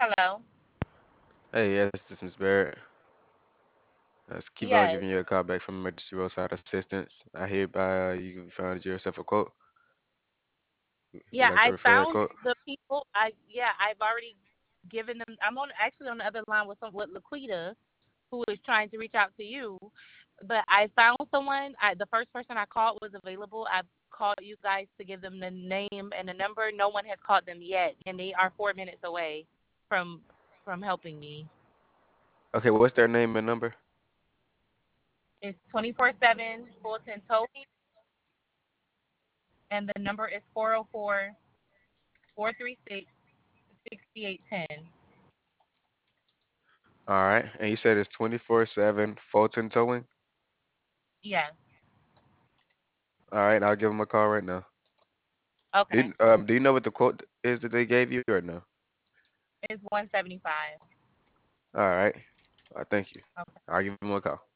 Hello. Hey, yes, this is Barrett. Let's keep on giving you a Yes. call back from Emergency Roadside Assistance. I hereby you found yourself a quote. Would you Yeah, like to I refer that found quote? the people. I've already given them. I'm on actually on the other line with Laquita, who is trying to reach out to you. But I found someone. The first person I called was available. I called you guys to give them the name and the number. No one has called them yet, and they are 4 minutes away from helping me. Okay, what's their name and number? It's 24/7 Fulton Towing, and the number is 404-436-6810. All right, and you said it's 24/7 Fulton Towing. Yes. All right, I'll give them a call right now. Okay. Do you know what the quote is that they gave you or no? It's 175. All right, thank you. Okay. I'll give them a call.